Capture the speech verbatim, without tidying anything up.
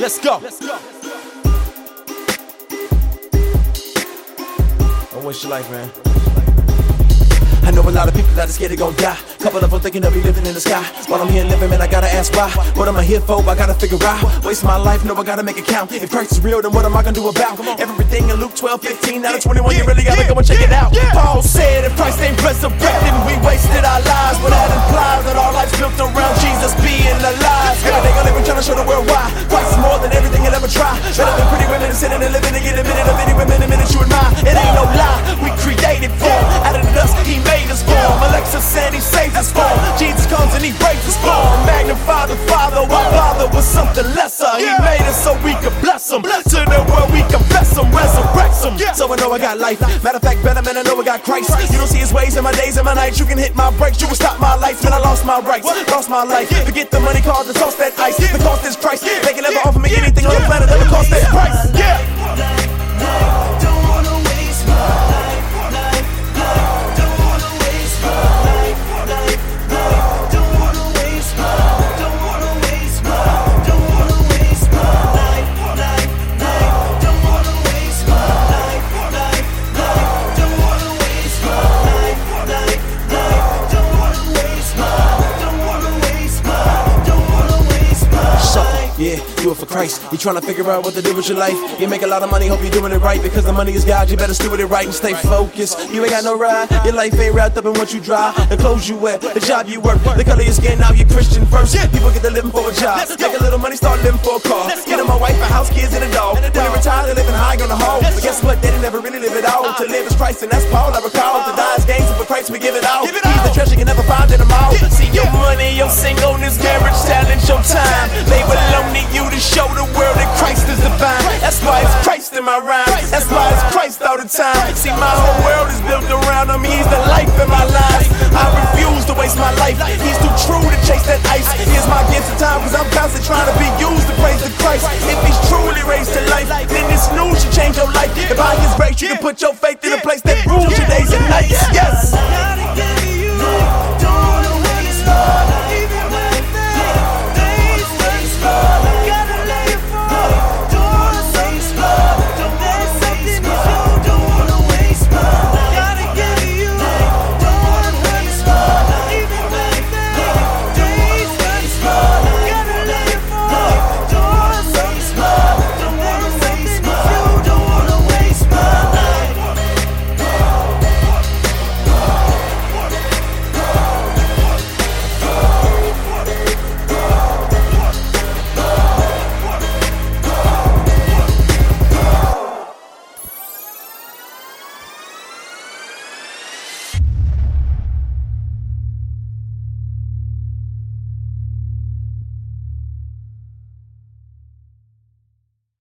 Let's go. Don't waste your life, man. I know a lot of people that are scared they gon' die. Couple of them thinking they'll be living in the sky. While I'm here living, man, I gotta ask why. What am I here for? I gotta figure out. Waste my life, no, I gotta make it count. If Christ is real, then what am I gonna do about everything in Luke twelve, fifteen, now to twenty-one, you really gotta go and check it out. Paul said, if Christ ain't resurrected, we wasted our lives. But that implies that our life's built around Jesus being alive. Every day I live, trying to show the world why Christ is more than everything you'll ever try. Better than pretty women and sitting and living to get a minute of any women, a minute you admire. It ain't no lie, we created for him. Out of the dust, he made us for him. Alexa said he saves us for him. Jesus comes and he breaks us for him. Magnify the Father, our Father was something lesser. He made us so we could bless him. To the world we confess him, resurrect him. So I know I got life. Matter of fact, better man, I know I got Christ. You don't see his ways in my days and my nights. You can hit my brakes, you can stop my lights. Man, I lost my rights, lost my life. Forget the money, cause the toast that ice. The cost is Christ. They can never offer me anything on the planet that will cost that price. Yeah. Don't wanna waste my life. Don't wanna waste my life. Don't wanna waste my life. Don't wanna waste my life. Don't wanna waste my life. Don't wanna waste my life. Don't wanna waste my life. Don't wanna waste my Don't wanna waste my Don't wanna waste my life. Yeah, do it for Christ. You trying to figure out what to do with your life. You make a lot of money, hope you're doing it right. Because the money is God, you better steward it right and stay focused. You ain't got no ride, your life ain't wrapped up in what you drive. The clothes you wear, the job you work, the color of your skin, now you're Christian first. People get to living for a job, make a little money, start living for a car. Get them a wife, a house, kids, and a dog. When they retire, they're living high on the hog. But guess what, they didn't never really live it all. To live is Christ, and that's Paul, I recall. To die is gain, so for Christ we give it all. He's the treasure you can never find in them all. See your money, your singleness, marriage, talent, your time. They belong to you to show the world that Christ is divine. That's why it's Christ in my rhyme. That's why it's Christ all the time. See, my whole world is built around him. He's the life in my life. I refuse to waste my life. He's too true to chase that